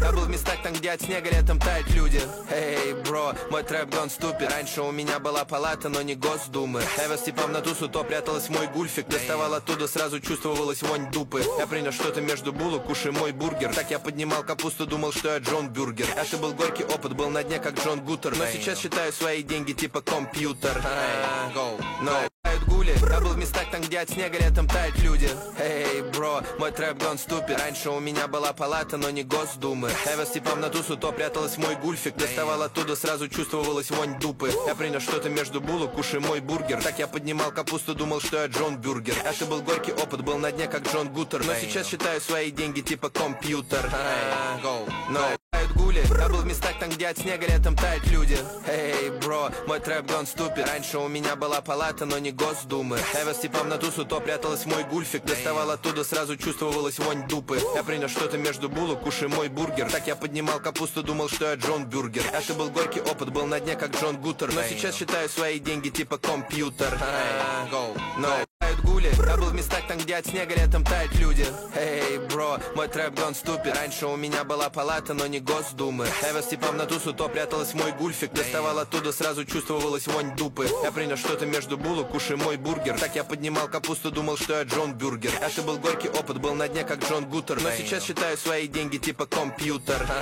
Я был в местах там, где от снега летом тают люди. Эй, бро, мой трэп гон ступид. Раньше у меня была палата, но не Госдумы. Я с типом на тусу, то пряталась мой гульфик. Доставал оттуда, сразу чувствовалась вонь дупы. Я принес что-то между булок, кушай мой бургер. Так я поднимал капусту, думал, что я Джон Бюргер. Это был горький опыт, был на дне, как Джон Гутер. Но сейчас считаю свои деньги типа компьютер. Но гули. Я был в местах там, где от снега летом тают люди. Эй, бро, мой трэп гон ступид. Раньше у меня была палата, но не Госдумы. Я с типом на тусу, то пряталась мой гульфик. Доставал оттуда, сразу чувствовалась вонь дупы. Я принес что-то между булок, кушай мой бургер. Так я поднимал капусту, думал, что я Джон Бюргер. Это был горький опыт, был на дне, как Джон Гутер. Но сейчас считаю свои деньги типа компьютер. Но гули. Я был в местах там, где от снега летом тают люди. Эй, бро, мой трэп гон ступид. Раньше у меня была палата, но не Госдумы. Я с типом на тусу, то пряталась мой гульфик. Доставал оттуда, сразу чувствовалась вонь дупы. Я принес что-то между булок, кушай мой бургер. Так я поднимал капусту, думал, что я Джон Бюргер. Это был горький опыт, был на дне, как Джон Гутер. Но сейчас считаю свои деньги типа компьютер. Но гули. Я был в местах там, где от снега летом тают люди. Эй, бро, мой трэп гон ступид. Раньше у меня была палата, но не Госдумы. Я с типом на тусу, то пряталась мой гульфик. Доставал оттуда, сразу чувствовалась вонь дупы. Я принес что-то между булок, кушай мой бургер. Так я поднимал капусту, думал, что я Джон Бюргер. Это был горький опыт, был на дне, как Джон Гутер. Но сейчас считаю свои деньги типа компьютер.